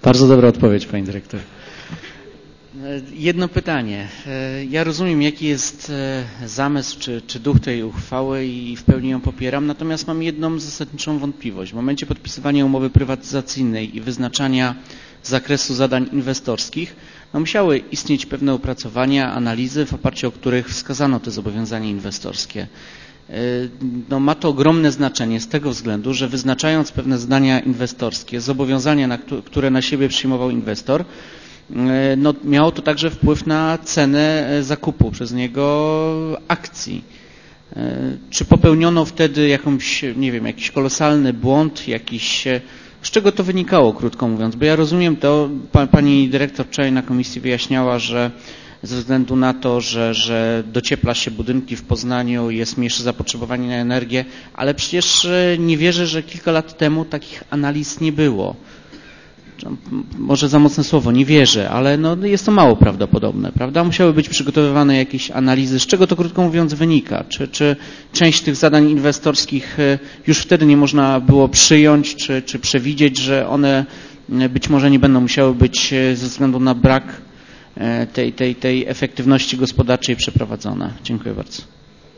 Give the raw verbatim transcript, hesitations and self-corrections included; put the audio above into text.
Bardzo dobra odpowiedź, pani dyrektor. Jedno pytanie. Ja rozumiem, jaki jest zamysł czy, czy duch tej uchwały i w pełni ją popieram, natomiast mam jedną zasadniczą wątpliwość. W momencie podpisywania umowy prywatyzacyjnej i wyznaczania zakresu zadań inwestorskich no musiały istnieć pewne opracowania, analizy, w oparciu o których wskazano te zobowiązania inwestorskie. No, ma to ogromne znaczenie z tego względu, że wyznaczając pewne zadania inwestorskie, zobowiązania, na które na siebie przyjmował inwestor, no, miało to także wpływ na cenę zakupu przez niego akcji. Czy popełniono wtedy jakąś, nie wiem, jakiś kolosalny błąd, jakiś, z czego to wynikało, krótko mówiąc? Bo ja rozumiem to, pani dyrektor wczoraj na komisji wyjaśniała, że ze względu na to, że, że dociepla się budynki w Poznaniu, jest mniejsze zapotrzebowanie na energię, ale przecież nie wierzę, że kilka lat temu takich analiz nie było. Może za mocne słowo, nie wierzę, ale no jest to mało prawdopodobne, prawda? Musiały być przygotowywane jakieś analizy, z czego to krótko mówiąc wynika? Czy, czy część tych zadań inwestorskich już wtedy nie można było przyjąć, czy, czy przewidzieć, że one być może nie będą musiały być ze względu na brak tej, tej, tej efektywności gospodarczej przeprowadzone? Dziękuję bardzo.